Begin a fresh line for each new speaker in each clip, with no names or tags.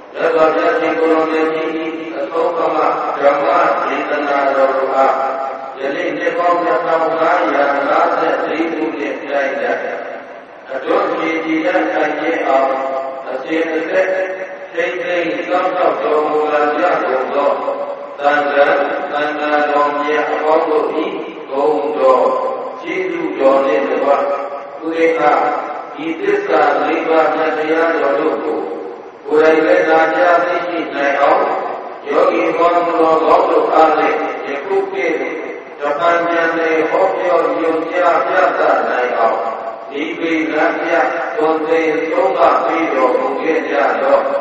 Let us take on the Sokama, Brahma, Vedana, Roha, the lady of the Samaya, Rasa, Ritu, like that. I don't see the idea of a state, taking some of the Mulaja, Tanga, Donia, Apollo, Gondo, Chidu, John in the work, Ureka, Idisa, Liva, Nadia, Loco. Uraive Raja Vishi Nao, Yogi Mono Godo Ale, Yakuke, Japan Jane, Hokyo, Yogia, Jata Nao, Nibi Raja, Donde, Soba, Pido, Mugeja,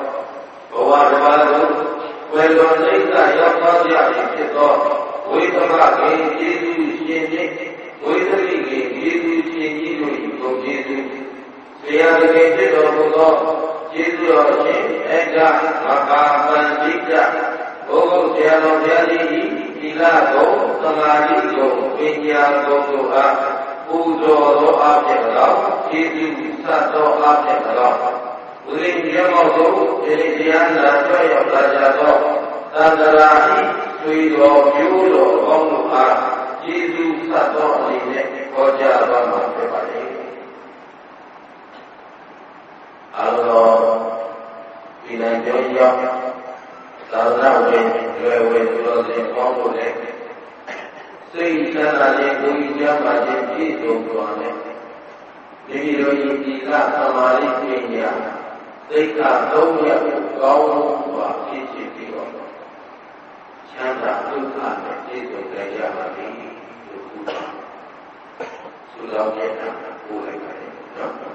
Owadavadu, Welonita, Yapaja, Chito, Uitamaki, Jidu, Shinji, Uitamiki, Jidu, Shinji, Jidu, Siagated of Jidu, Ega, Mahamandika, Ogo, Jano, Jali, Ilago, Samarigo, Vinyago, Uzo, Abjecto, Jidu, Sato, Abjecto, Within Yamoto, Elisiana, Joy of Lajato, Tandarani, Suido, Yudo, Omuha, Jidu, Sato, Koja, Rama, Pepari. Allah, Pinanjoya, Sarnawe, Lewe, in Congo, Say, Sana, Guija, Jidu, Guane, Niro, Ila, Samari, Kenya, they can't know yet, go, Kichi, Chanda, Luka, Jidu, Gayamari, Sudameta, Ule,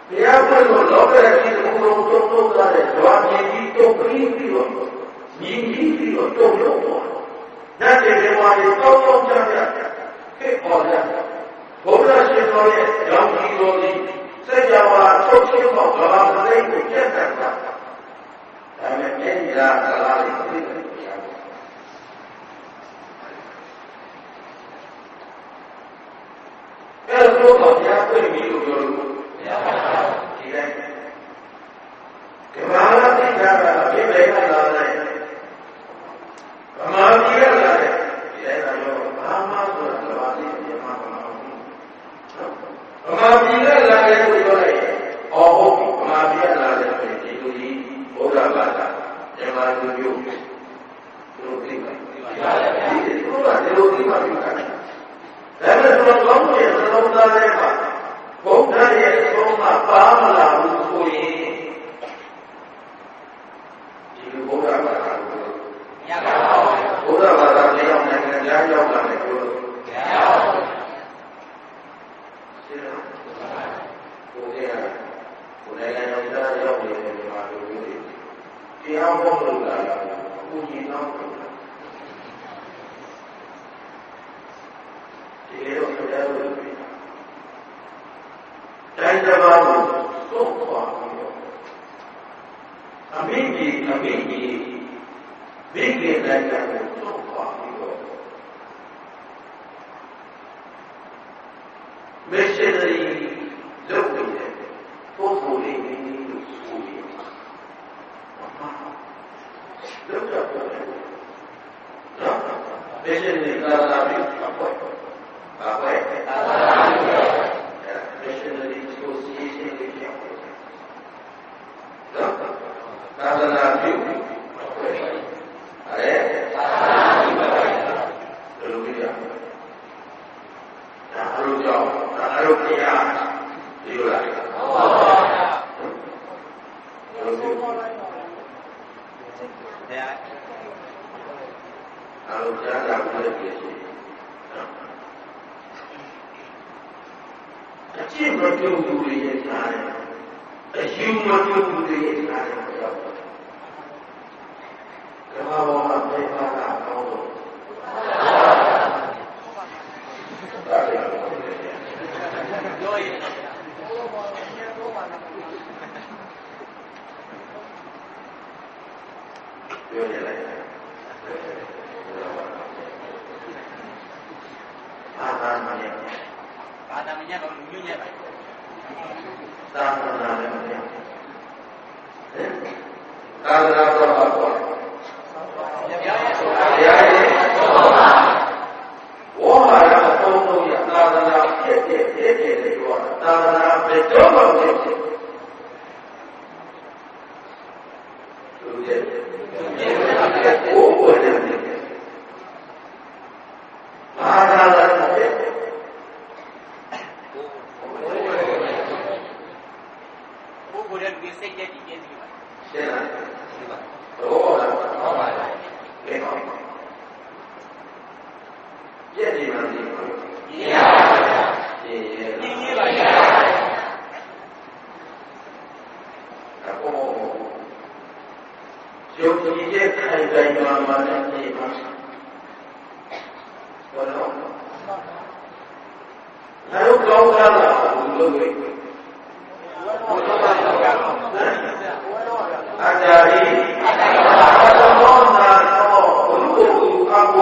တရားပွင့်လို့လောကရရှိတဲ့ဘုံလုံးတုံ့တုံ့သားတဲ့ဓဝါမြင်ပြီးတုံ့ပြီးတော့မြင်ပြီးတော့တုံ့လို့ပေါ့။နတ်တွေဒီမှာတောင်းတောင်းကြကြဖြစ်ပေါ်ကြ။ဘုရားရှင်တော်ရဲ့ရောင်ကြီးတော်ကြီးစัจ java ထုတ်ချင်းတော့ဘာသာလေးကိုပြတ်တတ်တာ။ဒါနဲ့မြင်ရတာလားသိတယ်။အဲ့တော့ဘုရားပြည့်ပြီလို့ပြောလို့မရပါဘူး။ဒီတိုင်းကမာလသိတာကအပြည့်ပဲလာတယ်။ဗမာပြည်ကလာတယ်ဒီတိုင်းကတော့ဘာမှဆိုတာဘာသိတယ်မှမဟုတ်ဘူး။ဗမာပြည်ကလာတယ်လို့ပြောလိုက်အော်ဟုတ်ပြီဗမာပြည်ကလာတယ်ဆိုရင်ဒီလူကြီးဘုရားဘာသာမြန်မာလူမျိုးသူတို့သိပါဒီလိုကဒီလိုသိပါပြီဒါပေမဲ့ကျွန်တော်တို့ရဲ့သလုံးသားထဲမှာဘုရားရဲ့အဆုံးအမပါမလာဘူးဆိုရင်ဒီလိုဘုရားဘာသာကိုမရပါဘူးဘုရားဘာသာကြောင့်နိုင်ငံသားရောက်လာတယ်ပြောလို့မရပါဘူးရှင်းလားဘုရားကိုယ်နိုင်ငံသားရောက်နေတယ်ဒီမှာလူတွေတရားဟောလို့လာတာကိုကြီးတော့ဒီလိုတရားလို့တိုင်းတစ်ပါးကိုသုံးပါလို့အမိကြီးမိခင်တိုင်းကိုသုံးပါလို့မက်ဆေ့ချ်လုပ်တယ်ပို့ဖို့လေးလို့ဆိုပြီးလုပ်တော့နော်မက်ဆေ့ချ်လာလာပြီးပေါ့missionary association တွေပြောတယ်။နော်။သာသနာပြုအဲသာသနာပြုဘယ်လိုပြရလဲ။ဒါအလို့ကြောင့်ဒါအလို့ပြရဒီလိုလား။ဟုတ်ပါဘူး။ဘယ်လိုလဲ။အလို့ကြားတာဘယ်လိုဖြစ်လဲ။အကျင့်မပြုတ်သူတွေရဲ့စားတယ်အယူမပြုတ်သူတွေရဲ့စားတယ်ပြောတယ်ကမ္ဘာပေါ်မှာပြေပါတာကောင်းလို့ပြောရင်လိုက်ဘာသာမညတော့ညွှန်ရပါသာသနာလည်းမရသာသနာတော့ပါတော့တရားရဲ့ဝါဟာရအသုံးလုံးရသာသနာဖြစ်တဲ့ပြောတာသာသနာပဲတော့မှဖြစ်တယ်သူရဲ့ဘိုးဘွယ်တဲ့ဘာသာလည်းဖြစ်ကိုယ်ရဲ့ဒီစိတ်ရဲ့ဒီကျင်းစီပါရှင်းလားရှင်းပါတော့လားဟုတ်ပါလားကဲပါပြည့်နေပါလိမ့်မယ်ပြည့်ပါပါပြည့်ပါရအခုယုံကြည်တဲ့ခိုင်တိုင်းမှာလည်းပြည့်ပါဘောလုံးငါတို့ကောင်းတာလားဘုလို့ပဲอาจารย์อาจารย์น้องนาโอ้ลูกอาบัว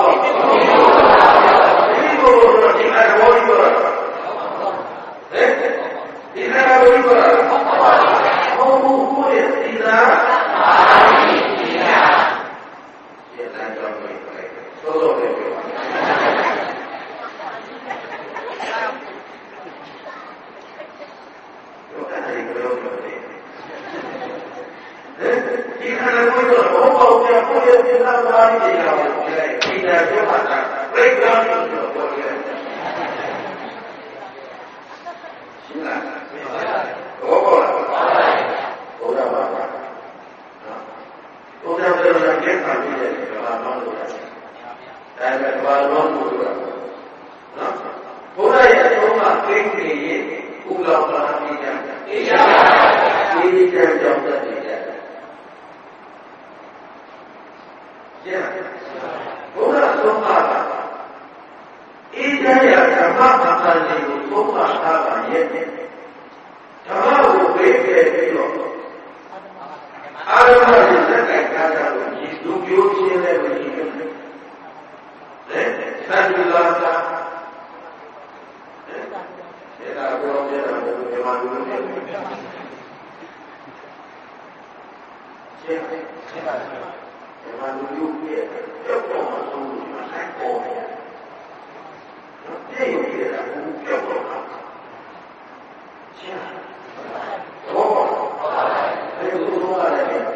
นี่ก็ที่อาบัวนี่ก็เอ๊ะที่อาบัวนี่ก็โอ้โหเนี่ยที่นะที่นะเดี๋ยวนั่งจอดไปโซ่ๆเลยဒီခန္ဓာကိုယ်တော့ဘောပေါင်းပြကိုယ်ရဲ့ပြဿနာတွေးနေတာကိုဒီလိုပြောတာပြိတ္တာလို့ပြောတယ်ရှင်းလားဘောပေါလားဘုရားပါပါဘုရားပြောတာကျက်ပါပြီလေဘာမှမလုပ်ရဘူးဒါပေမဲ့ဘာလို့မလုပ်ရဘူးနော်ဘုရားရဲ့အဆုံးအမသိနေရင်ဥလောကပါပြီညာအေးချမ်းကြောင်းတက်နေတယ်ကျန်ဘုရားဆုံးမတာအေးချမ်းရာဓမ္မအမှန်လေးကိုဆုံးမထားပါရဲ့ဓမ္မကိုပေးခဲ့ပြီးတော့အာရမရဲ့လက်ကထားတာကိုဒီလူမျိုးချင်းလည်းမရှိဘူးလေသံဃာသာဒါကတော့ပြတာဘုရားလူမျိုးတွေရှင်းပါဘာလူမျိုးရဲ့ပြောတော့မှဆုံးလို့ဆိုင်ပေါ်တယ်တော့ပြည့်ရတာဘူးပြောတော့ရှင်းဟုတ်ပါအဲ့ဒီလိုလုပ်ရတယ်ဗျာ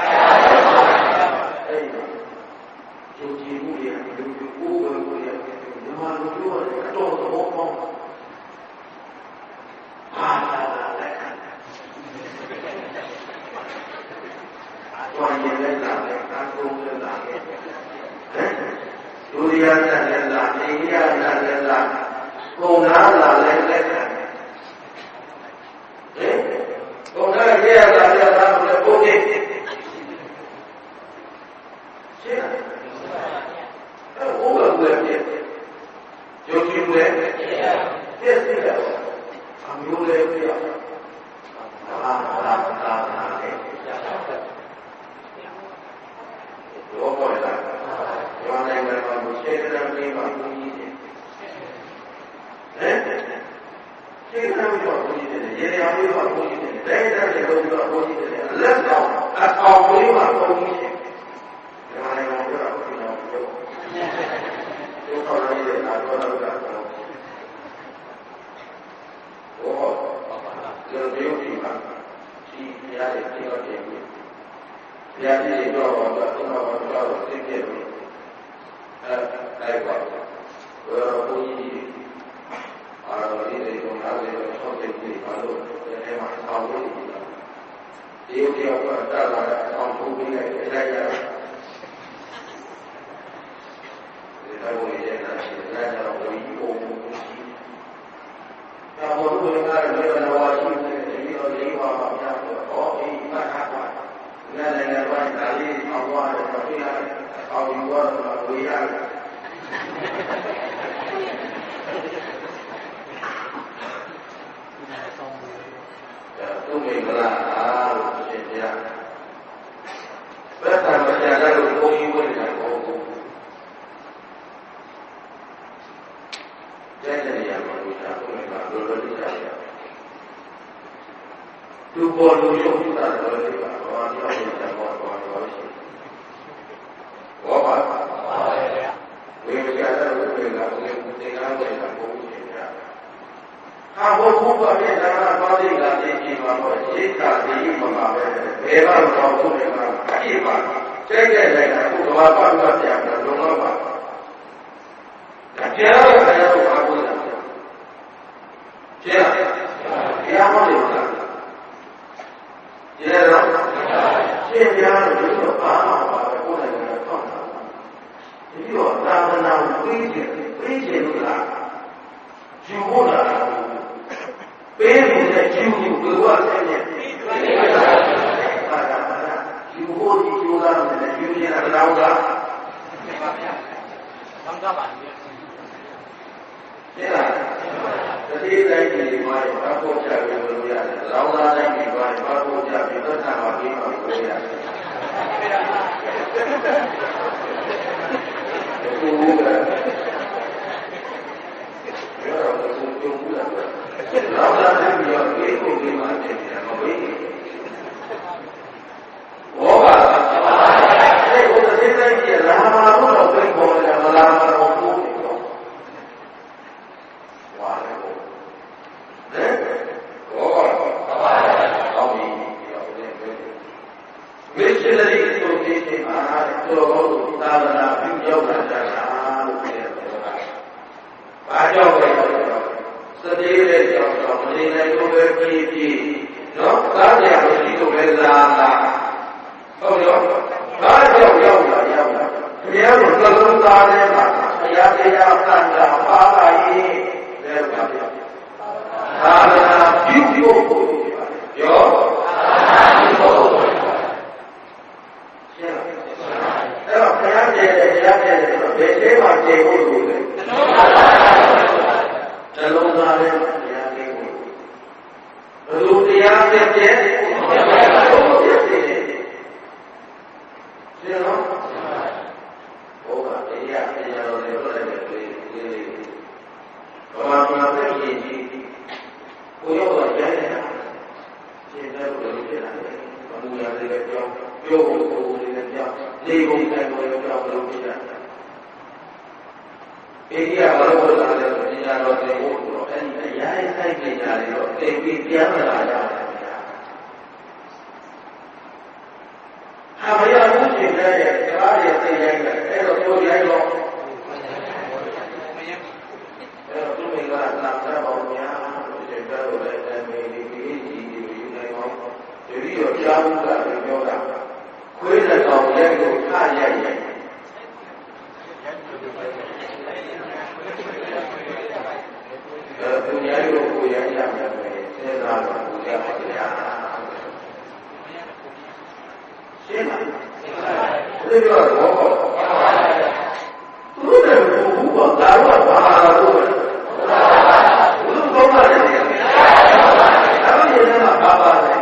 အဲ့ဒီကျုပ်ကြည့်မှုရဲ့လူမျိုးကိုယ်ကိုယ်ရဲ့ဒီမှာလူမျိုးရဲ့အတော်သဘောပေါက်ဘာသာလည်းဘာရင်လည်းလာတယ်ကာကုန်းလည်းလာတယ်ဒုရိယလည်းလာအိန္ဒိယလည်းလာကုန်နာလာလည်းလက်ခံကုန်နာရဲ့လာလည်းလာလည်းပုံနေရှင်းအဲ့ဘုရားကပြည့်ကျုပ်ကြည့်မယ်ပြည့်စည်တယ်အမျိုးလည်းပြည့်အာလည်းဘောပေါ်လာရောင်းနိုင်မှာဘုရားကလည်းမှာဘုရားကြီးရှင်းတယ်တော့ဘုရားကြီးရေရောင်လေးမှာဘုရားကြီးတဲ့တဲ့လုံးတော့ဘုရားကြီးလက်တော့အအောင်လေးမှာဘုရားကြီးရောင်းနိုင်မှာတော့ဘုရားကြီးတို့ခေါ်ရတဲ့နာတော်တော်ကတော့ဘောဒီလိုမျိုးဒီမှာဒီရားရဲ့ဒီတော့ပြင်ပြီးရားကြီးတော့တော့သိပြည့်လို့အဲ့ပါဘယ်လိုဘုန်းကြီးအာရုံလေးတွေကိုနားလည်လို့ဆောက်တဲ့ဒီဘာလို့ဒီမှာဆောက်လို့ဒီဥစ္စာကတာလာအောင်ပုံပြီးလိုက်လိုက်ရဒီတော့ဒီရဲ့နားရှိတယ်တော့ဘုန်းကြီးပုံရှိတာဘုရားကလည်းလည်းဝါရှိတယ်ဒီလိုလေးပါပါများတော့ဟောဒီဘာသာကလည်းလည်းဘာသာလေးအောင်သွားတယ်ဆိုရင်အောင်ယူတော့ဝေးရတယ်သူမေမလားလို့ရှင်းပြရဘယ်သာမကြတဲ့ကိုဘုန်းကြီးဝင်တာကိုတဲ့တဲ့နေရာမှာဘုရားသူမေကလိုလိုလေးကြရသူပေါ်လူရုပ်တာတော်လေးပါဘာမှမဟုတ်ဘူးဘောတော်ရှိဘောပါဝိညာဉ်တော်ကိုလည်းဘုရားသင်္ကားတဲ့ဘုန်းကြီးရှင်းပြဟာဘုရားရဲ့ဓမ္မပါဠိကသိကြည့်ပါတော့ရိက္ခာဒီမှာပါပဲဘယ်မှာတော့ဘုရားကအပြည့်ပါကျဲကျဲလိုက်တာဘုရားဘာမှပြန်မလုံးတော့ပါတရားတော်ဘုရားကိုအားကိုးတာကျဲတရားဟောတယ်ကျဲတော့ရှင်းပြလို့ဒီတော့ဘာမှပါပဲကိုယ်တိုင်ကတော့တာဒီတော့သာသနာကိုပြီးခြင်းလို့လားယူဖို့လားပေးနေတဲ့ယူဘယ်ဝဆင်းရဲပါတာယူဖို့ဒီယူလာတယ်ယူနေတာတော့ကပါဗျာဘန်ကပါဗျာတတိတိုင်းဒီမှာဘာပေါ်ကြပြီလို့ရတယ်လောင်းသားတိုင်းဒီမှာဘာပေါ်ကြပြီသက်သာပါပြီးမှပြောရတယ်ဘုရားရောတော့ဘုရားလောင်းသားတိုင်းရောဒီကိုဒီမှာတင်တယ်မဟုတ်ဘူးဘောပါအဲ့ဘုရားတိုင်းကြီးလာမှာတော့ပြန်ပေါ်လာမလားမဟုတ်ဘူးmissionary association မှာတော်တော်သာသနာပြုရောက်လာကြတာလို့ပြောတယ်။ဘာကြောင့်လဲဆိုတော့စတိရဲ့ကြောင့်တော့မနေနိုင်လို့ပဲပြည်နော်သားကြမရှိလို့ပဲလာဟုတ်ရောဘာကြောင့်ရောက်လာဘုရားကိုသလုံးသားတဲ့မှာဘုရားတရားကံတာပါပါရေးတဲ့ပါဗျာသာသနာပြုဖို့ပြောတဲ့ပြည့်ဘုံပြည့်တယ်ဒီနော်ဘုရားတရားတရားတော်တွေပြောလိုက်တဲ့ဒီဘာမှမသိရင်ကြီးကိုရောက်တော့ရိုက်နေတာရှင်းတယ်လို့ပြောတာလေဘုရားလည်းပြောပြောဖို့ကိုယ်လည်းပြောနေပုံတိုင်းကိုလည်းပြောလို့ပြတာအိန္ဒိယဘာလို့ပြောတာလဲဆိုတရားတော်တွေကိုအဲ့ဒီအရာဆိုင်ကြတာတွေတော့သိပြီးပြန်လာကြတယ်ဟာဘုရားဘုရှင်ရဲ့ကားရဲ့သိရိုက်တယ်အဲ့တော့ပြောရိုက်တော့အဲ့တော့သူကနာတာပေါ့ညာဒီကတော့လည်းအမေဒီကြီးယူနေတော့ဒီပြီးတော့ကြားဘူးကလည်းပြောတာခွေးတဲ့ကောင်ရဲ့ကိုခရရိုက်တယ်သူများတို့ကိုရရမယ်စေသာတော့ကိုရပါဗျာရှင်းပါဒီတော့ဘောသူတို့ကဘူးပါဒါတော့ဘာလို့ဘုရားဘုရားတယ်အဲ့ဒီနေမှာဘာပါလဲ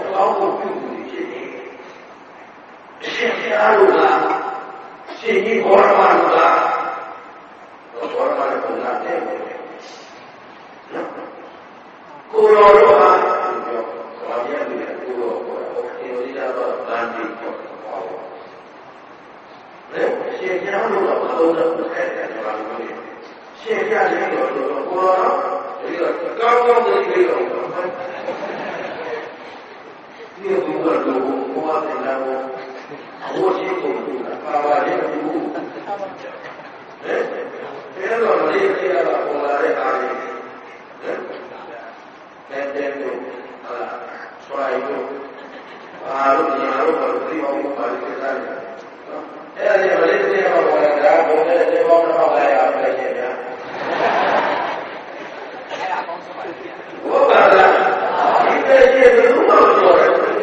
ရှင်ကြီးဟောဘောရမလူလားဘောရမလည်းပုံစံတဲ့ကိုရောတော့ဟာပြောဘာပြည့်တယ်ကိုရောဒီလိုကြတော့ဗန်ဒီပေါ့ရှင်ပြလို့တော့မသုံးတော့ဘူးအဲ့ဒါဘာလို့လဲရှင်ပြတယ်တော့ကိုရောဒီတော့ကောင်းကောင်းသိပြီးတော့ဒီဘုရားတို့ဘုရားတင်လာဖို့ဘုရားကိုပါပါလေးဘူးအဲ့တော့လေးပြရတာပေါ်လာတဲ့အားလေးတဲ့တို့ဟာဆွာရီတို့ဘာလို့ညာလို့ဘာလို့ဒီအောင်ပါလိမ့်တယ်အဲ့ဒါလေးပြရမှာပေါ်လာတာဘုရားတဲ့ဘောင်းတော့လာရပါရဲ့ဗျာအဲ့ဒါကောင်းဆုံးပါဟုတ်ပါလားဒီတဲ့ကြီးဘယ်လိုမှမပြောရဘူး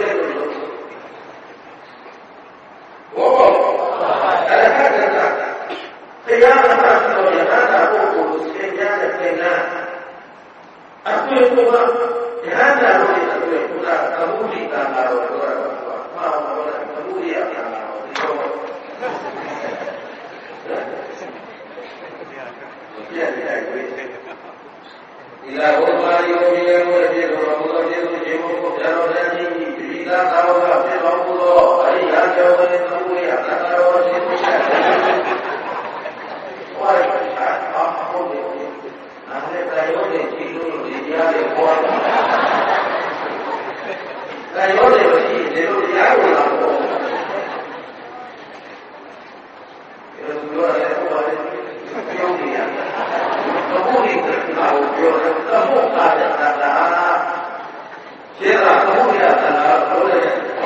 ဘောအဲ့ဒါကတရားနာဆိုရင်အားသာဖို့ကိုသင်ကြားတဲ့သင်္ကန်းအတွေ့အကြုံကတရားနာလို့အတွေ့အကြုံကသမှုရိတာလာတော့ပြောတာပါမှားပါလားသမှုရိယတာလာတော့ဒီတော့ပြည့်တယ်ကွေးဒီလာဘုရားယောဂီရဲ့ဘုရားတော်ဘုရားရဲ့ဒီဘုရားတော်ရဲ့ဒီဒီသာသာဝကပြေတော်မူသောအရိယာကျော်ရဲ့သမှုရိယတာတော်ရှင်ဘုရားဝါရအာဟုတ်တယ်နာမည်တရားရဲ့ကြည်လို့ဒီတရားရဲ့ပေါ်လာတရားရဲ့ရှိတယ်လို့တရားကိုလာပေါ်တယ်ဒီလိုရတယ်ဟောတယ်ပြောနေရသမှုရိယတာကိုပြောတယ်သမှုကာယတာရှင်းလားသမှုရိယတာပြောတယ်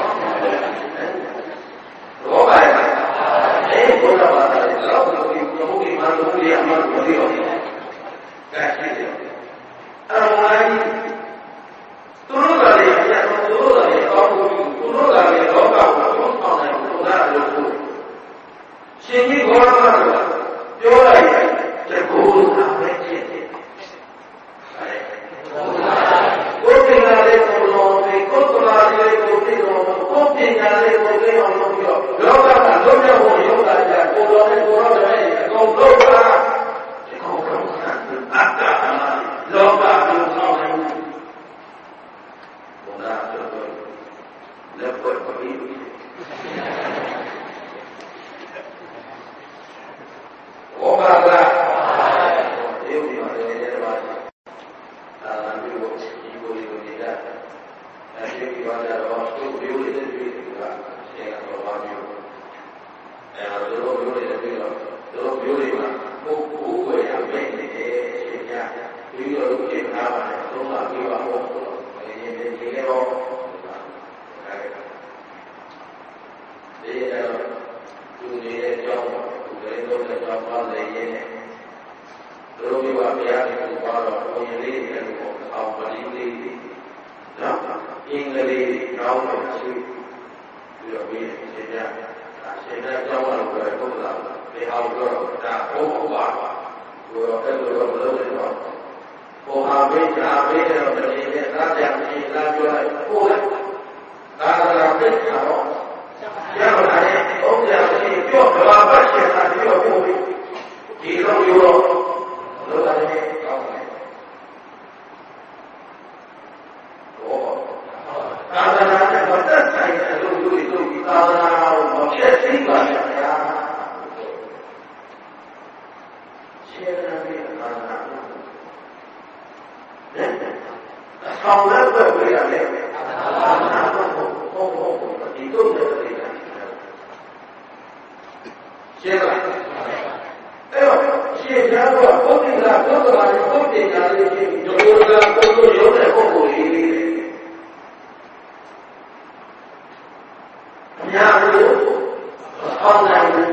ဘောပါရဲ့အဲ့ဘုရားဘာသာလဲတော့ဒီသမှုရိယမှာသမှုရိယမှာပြောတယ်ကဲရှိတယ်အမှန်ကြီးသူတို့ကလည်းအရာသူတို့ကလည်းအောက်ကိုသူတို့ကလည်းလောကကိုသုံးဆောင်နိုင်လို့လားလို့ရှင်ကြီးဘောရမကပြောလိုက်တယ်ကိုယ်ကပဲဖြစ်တယ်ကိုယ်ပင်လာတဲ့ကိုယ်တော်ကိုကိုယ်တော်လေးကိုပြီးတော့ကိုယ်ပညာလေးကိုသိအောင်လုပ်ပြီးတော့လောကကလုံးဝကိုရုပ်လာကြကိုယ်တော်နဲ့ကိုယ်တော်တွေအကုန်လုံးပါဒီကောင်းကောင်းအတ္တလောကကိုဆောင်နိုင်ဘုရားတော်လက်ပေါ်ပြီးဘောပါလားဒီလိုမျိုးလည်းပါသာသနာ့ပြုလို့ဒီကိုလေးကိုနေတာအဲဒီဒီပါတော့သူ့မျိုးလေးတွေဆိုတာရှင်းတော့ပါမျိုးအဲတော့တို့မျိုးလေးတွေပြီးတော့တို့မျိုးလေးမှာကိုယ်ဝယ်ရမယ်နေတယ်ရှင်းကြပြီးတော့လူချင်းနားပါတယ်သုံးပါပြီးပါဟုတ်ဒီလေးတော့ဒီတော့သူနေတဲ့အကြောင်းသူလည်းတော့လည်းကြောင်းပါလေရဲ့တို့မျိုးပါဘုရားကိုပါတော့ဘုရားလေးတွေကိုအောင်ပါလိမ့်လေးနော်အင်္ဂလိပ်ကောင်းလို့ရှိပြီးတော့ပြီးရှင်းကြရှင်းတဲ့ကြောင်းကတော့ဘယ်လိုလဲဒီအောင်တော့ဒါဘုရားပါကိုယ်တော့အဲ့လိုတော့မလုပ်နဲ့တော့ဘုရားဘေးဓာဘေးတော့တည်းနဲ့သာကြမရှိလားပြောလိုက်ကိုယ်သာသနာ့ပြည့်တော့ရောက်လာတဲ့ဘုရားရှိပြောဘာပါရှင်းတာပြောဖို့ဒီလိုမျိုးတော့လောကနဲ့ကောင်းတယ်သာသနာနဲ့ပတ်သက်တဲ့အလုပ်တွေလုပ်ပြီးသာသနာကိုမဖြစ်သိပါနဲ့ဗျာရှင်းတယ်ဗျာသာသနာအဆောင်လည်းပဲပြရတယ်သာသနာတော့ဟုတ်ဒီတော့တဲ့ရှင်းလားအဲ့တော့ရှင်းကြတော့ဘုရားကဘုရားရဲ့ဘုရားရဲ့ရှင်းဒီလိုကဘုရားရုံးတဲ့ပုဂ္ဂိုလ်ကြီးညာလို့အောင်နိုင်ဘူး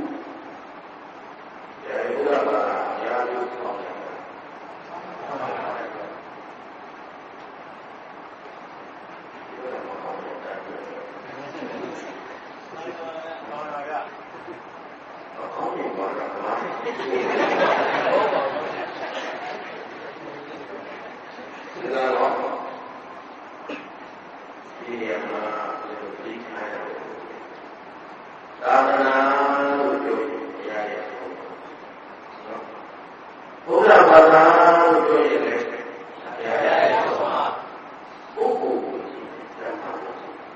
ရဲ့ဘုရားကညာလို့အောင်နိုင်တယ်သာသနာလို့ပြောရသာလို့ပြောရင်လည်းဘုရားရဲ့ဆုံးမပုဂ္ဂိုလ်ကိုကြည့်တယ်ဓမ္မကိုကြည့်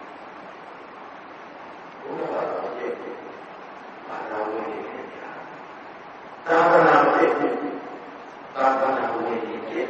ဘုရားတော်ရဲ့ဘာသာဝင်တွေသာသနာ့ဖြစ်သာသနာ့ဝင်ကြီးဖြစ်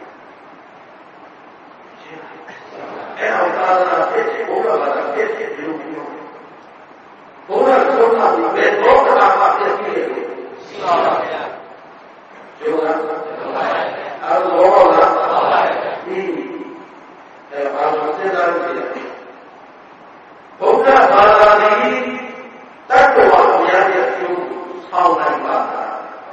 အဲ့တော့သာသနာ့ဖြစ်ဘုရားဘာသာဖြစ်လို့ပြောဘုရားဆုံးမပြီးဘယ်တော့မှဖြစ်ဖြစ်လေရှိပါဗျာကျိုးလားအဲ့တော့ဘောလားဒီအဲ့ဘာလို့စဉ်းစားလို့လဲဘုရားဘာသာသည်တတ္တဝါများရဲ့အကျိုးဆောင်နိုင်ပါလား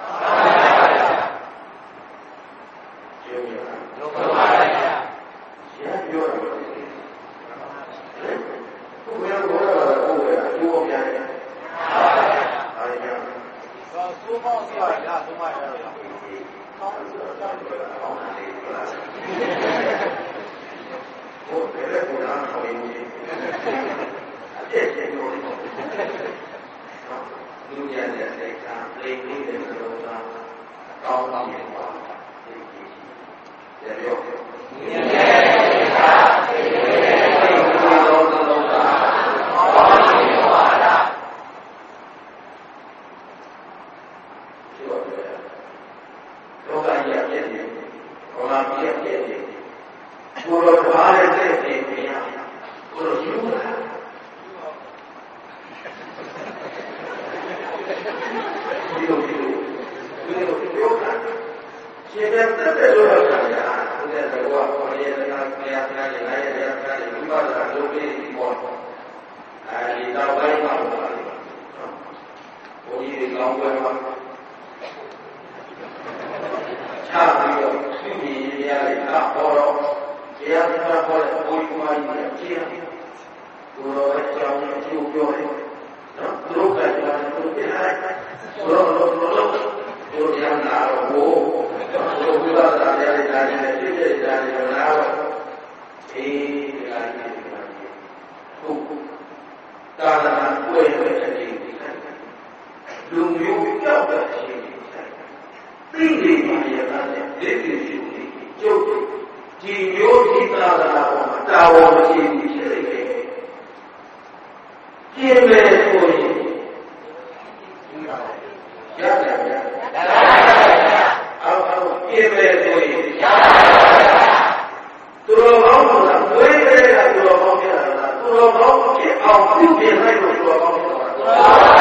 ကျိုးရလားဘုရားပါဗျာရှင်းပြောတယ်ဘုရားဘာသာကိုယ်အကျိုးများတယ်အားရတော့သိုးပေါင်းပြရတာသုံးပါရတော့ကောင်းတယ်ကောင်းတယ်ကောင်းတယ်ဘုရားကဘုရားခေါ်ရင်အပြည့်စုံလို့လူရတဲ့စိတ်ကလိမ့်နေတဲ့လိုသာကောင်းကောင်းရင်ပါဒီကြီးတယ်ရောဒီရဲ့ပါဒီလိုတော့သာကောင်းရင်ပါလားလောကကြီးအပြည့်တယ်ဘောလာပြည့်တယ်ဘုရားဘာလဲတဲ့ပြည့်ရဘုရားယူလာဒီလိုပြောတာရှင်တဲ့တဲ့လိုတော့ဆရာဘုရားတော်ကဘာလဲတဲ့ကဘုရားနာရနာရရနာရဒီပါလာလုပ်ပြီးဒီပေါ်အဲဒီတော့ဘယ်မှာလဲဘုရားဒီကောင်းပွဲမှာချပြီးတော့သူ့ညီရတဲ့ကဟောတော့တရားစကားဟောတဲ့ဘုရားကြီးကကြည့်ရတယ်ဘုရားအကြောင်းကိုပြောတယ်နော်သူတို့ကလည်းသူပြလိုက်ဘုရားနာတော့ဘုရားတရားတွေကြားနေတယ်ပြည့်တဲ့ကြားနေတယ်နာတော့အေးတရားတွေဟုတ်တာနာကိုယ်ရဲ့အကျင့်တွေလူမျိုးကြောက်တဲ့အကျင့်တွေသိနေမှရတာတဲ့ဒီကိစ္စကိုကျုပ်ဒီမျိုးဒီသာသနာပေါ်မှာတာဝန်မရှိဘူးဖြစ်နေတယ်ကျင့်မယ်ဆိုရင်ရတယ်ဗျာအော်ကျင့်မယ်ဆိုရင်သူတော်ကောင်းဆိုတာဝိသေကသူတော်ကောင်းဖြစ်လာတာသူတော်ကောင်းဖြစ်အောင်ပြုပြင်လိုက်လို့သူတော်ကောင်းဖြစ်လာတာ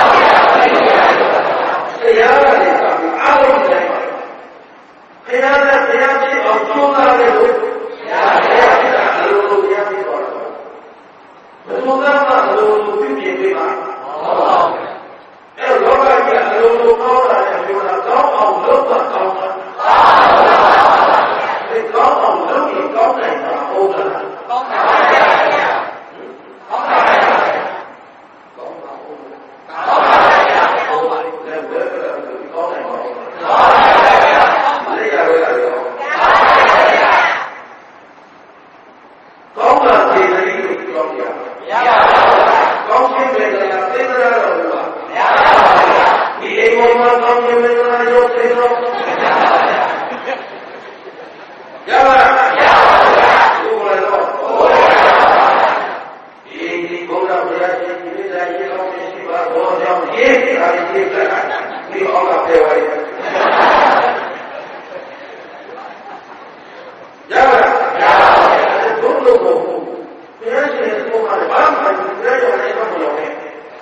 တရားကလည်းအားလုံးဆိုင်ပါဘုရားနဲ့ဘုရားဖြစ်အောင်ကြိုးစားတယ်လို့ဘုရားဖြစ်တာအလိုလိုဘုရားဖြစ်သွားတယ်ဘယ်လိုသာမှအလိုလိုပြုပြင်ပေးပါဟုတ်ပါဘူးအဲ့လောကကြီးအလိုလိုကောင်းတာနဲ့ပြောတာကောင်းအောင်လုပ်ပါကောင်းတာဒီကောင်းအောင်လုပ်ရင်ကောင်းနိုင်တာဟုတ်လားကောင်းပါပါဘုရားကောင်းပါပါကောင်းပါဟုတ်ကောင်းပါပါဟုတ်ပါလေဘယ်ဘယ်ကောင်းနိုင်ပါ့မလဲကောင်းပါပါလေရရရကောင်းပါစေတည်းလို့ပြောပြရပါဘူးကောင်းခြင်းပဲလားသိကြရတော့ဘူးလားမရပါဘူးဒီအိမ်ပေါ်မှာကောင်းခြင်းပဲလားရုပ်သိတော့ရပါရပါဘူးဘုရားတော့ဒီဘုရားဘုရားရှင်ဒီလိုရေးအောင်ရှိပါတော့ကြောင့်ရေးတာရေးတာဒီအောင်ကပြောရတယ်ရပါရပါဘုလိုဘုရားရှင်ဘုရားဘာမှမပြောရတဲ့ဘာလို့လဲ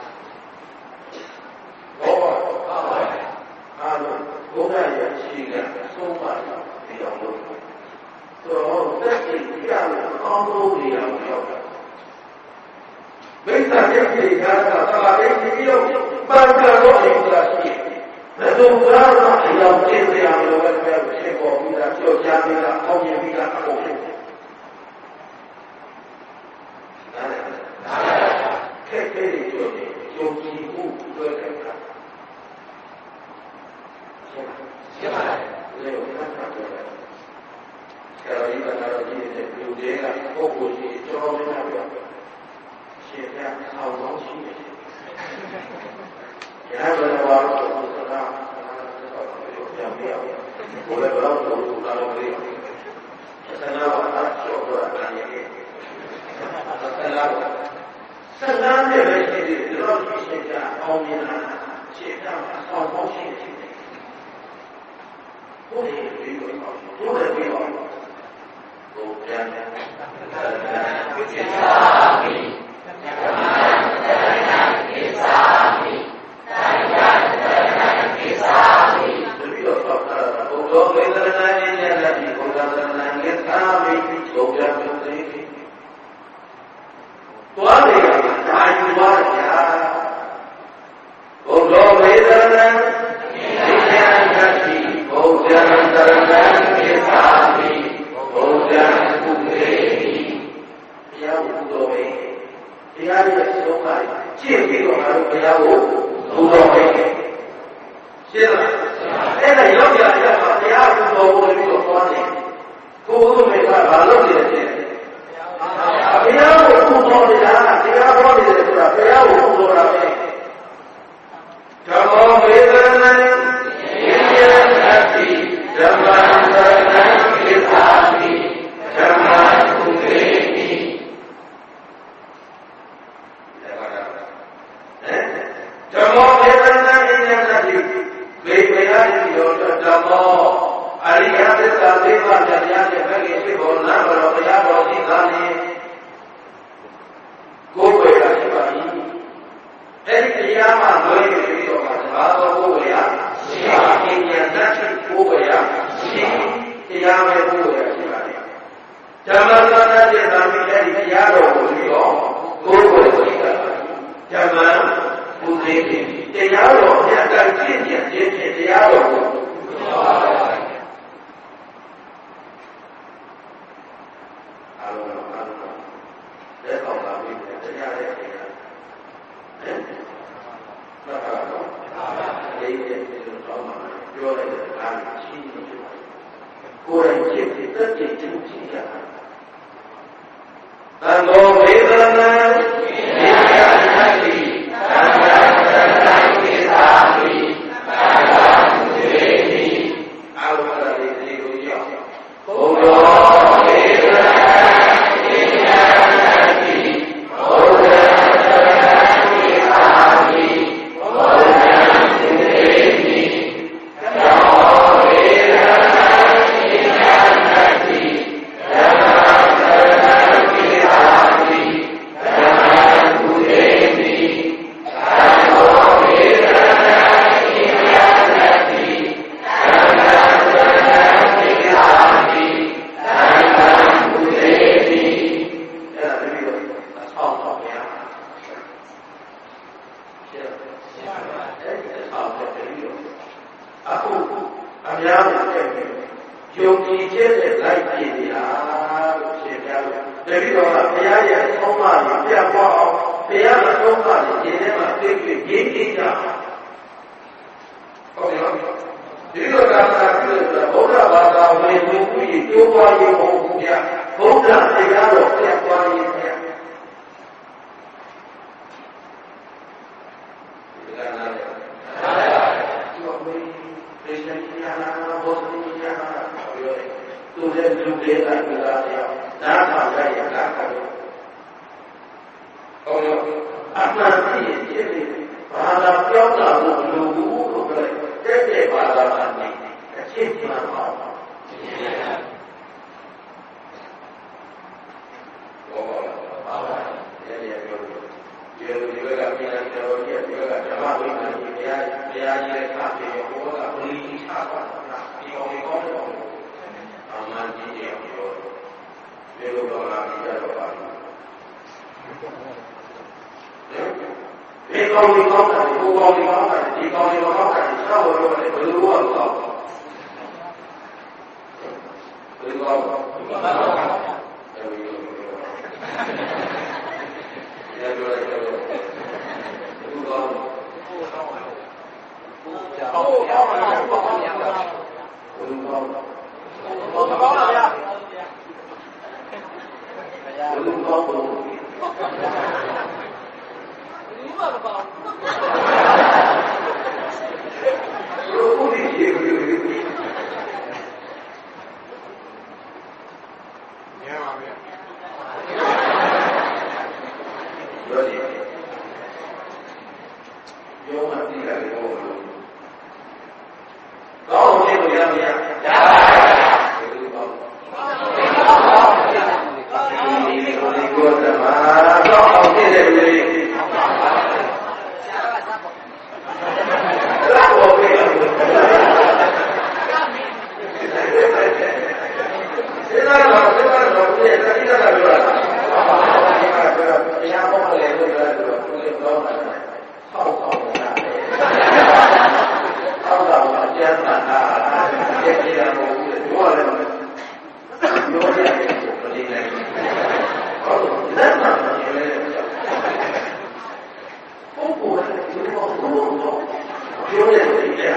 ဘောပါအားလုံးဘုရားရဲ့ရှိကသုံးပါးဒီအောင်လို့တော့တက်ကြည့်ရအောင်လို့ဒီအောင်ရောက်တာမိစ္ဆာရဲ့ဒီကားကသဘာဝပြီးတော့ပါကြတော့အရင်ကရှိဘယ်လိုကားတော့အရောက်ကျင်းစရာလိုပဲပြောဖြစ်ပေါ်ပြီးတာကြောက်ကြပြီးတာအောင်းမြင်ပြီးတာအကုန်ဖြစ်တယ်ခက်ခဲတွေပြောတယ်ယုံကြည်မှုပြောတယ်ကရှင်းပါလားလေဘုရားကပြောတယ်ဆရာကြီးကတော့ဒီတဲ့လူတွေကပုဂ္ဂိုလ်ကြီးကြောင်းနေတာပြောရှင်ကဆောင်းကောင်းရှိတယ်။ရဟန်းတော်ဘာလို့ဆိုတာပြောပြရအောင် Boleh berlaku kalau beliau. Senang syukur akan ini. Senang dia berjadi dalam kisah kaum yang cerita kaum muslim. Boleh beliau. Bukan kisah. မရဒီကိုသမာတော့အောင်ဖြစ်တယ်လေလာဘောပဲဒီကတော့ဒီပြည့်တာကပြောတာတရားပေါ်လေလို့ပြောတယ်သူလည်းကောင်းတယ်ဟောက်ဟောက်တာဟောက်တာကျန်တာတဲ့ကြည့်ရမို့ပြောရတယ်ပြောရတယ်ဒီနေ့ဟုတ်တယ်နားမနေလေပုဂ္ဂိုလ်ကဒီလိုပြောရတယ်ဒီက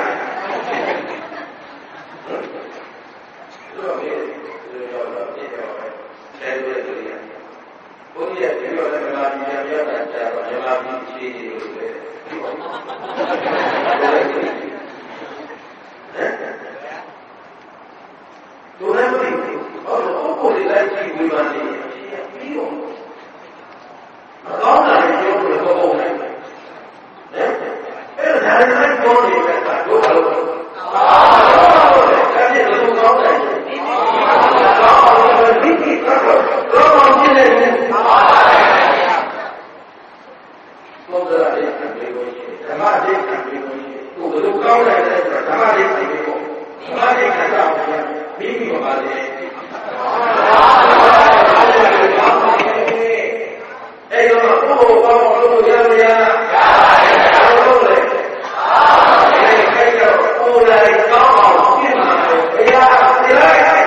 ဘုရားပြောတယ်မှာဒီပြောတာကြာပါဓမ္မပြီးရှိနေလို့ပဲဒီပါဟမ်တို့လည်းမသိဘူးဟောတော့ကိုယ်လေးလိုက်ကြည့်ပြီးမှနေပြီးတော့မကောင်းတာပြောလို့တော့ဟုတ်တယ်ဟမ်အဲ့ဒါလည်းပြောနေတာတို့ဘာလို့ဟုတ်တယ်အဲ့ဒီလိုကောင်းတယ်တော့ကြည့်နေတယ်ဘုရားရဲ့ကံတွေကိုဓမ္မရဲ့ကံတွေကိုသူဘယ်လိုကောင်းလိုက်လဲဆိုတော့ဓမ္မရဲ့ကံတွေကိုဓမ္မရဲ့ကံကြောင့်ပြီးပြီးပါလေအဲ့တော့ဘုရားကောင်းလို့ရမရဟုတ်လေအဲ့တော့ဘုရားကောင်းအောင်ပြင်ပါဘုရားတရား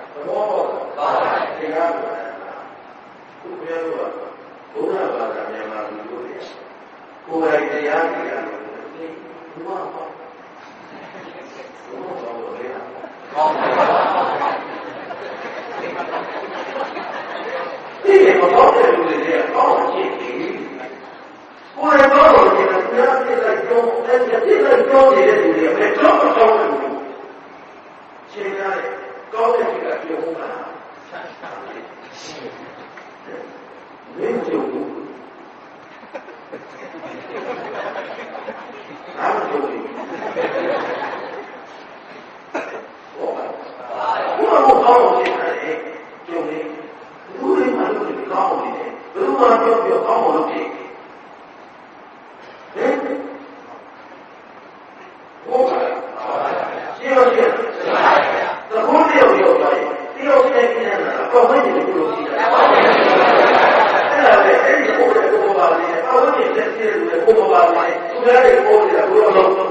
ဘောတရားကိုခုပြောတော့ဘုရားဘာသာမြန်မာလူတို့ကိုယ်တိုင်တရားကြည့်ရလို့ဒီဘုရားဘာလို့လဲကောင်းပါဒီမတော်တဲ့လူတွေကောင်းကြည့်တယ်ကိုယ်တော်ကိုဒီလိုကြားပြလိုက်တော့အဲ့ဒီပြလိုက်တော့နေတဲ့လူတွေပဲတော့တော့လူချိန်ရတယ်ကောင်းတဲ့ကိစ္စပြောမှာမင်းတို့အားလုံးဒီဘောပါဘောကောင်းလို့ဖြစ်တယ်ကျုံနေလူတွေမှလို့ကောင်းနေတယ်ဘယ်လိုမှပြောကောင်းလို့ဖြစ်ဘောပါရှင်းလို့ရှင်းသဘောတရားပြောပါရင်တယောက်တည်းကျန်တာတော့ဘယ်လိုလုပ်ကြည့်လဲအဲ့ဒါပဲအဲ့ဒီဘုရားပါလေအဝိဇ္ဇာတက်တဲ့လူတွေဘုရားပါလေသူများတွေပေါ်နေတာဘုရားလုံး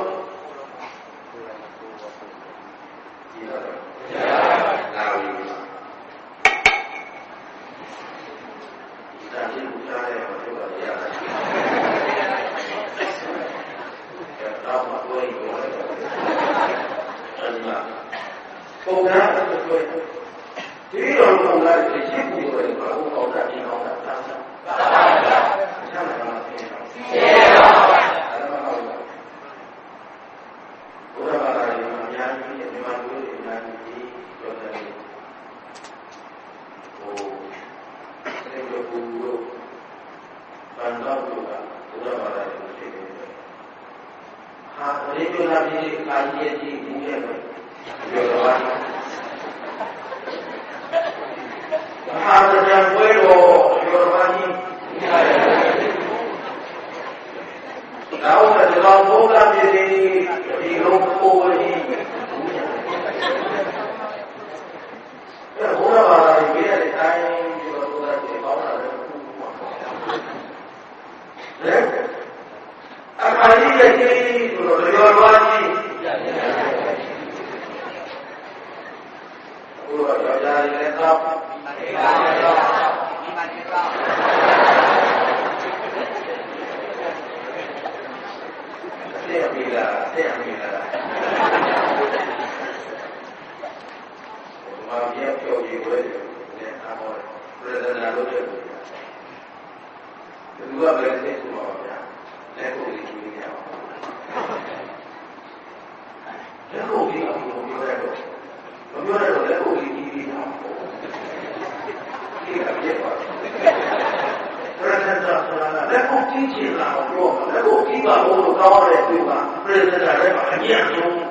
လက်ကိုကြည့်ချင်တာကိုပြောလက်ကိုကြည့်ပါလို့ကောင်းတဲ့သူကပြည်စတာလည်းအမြတ်ဆုံး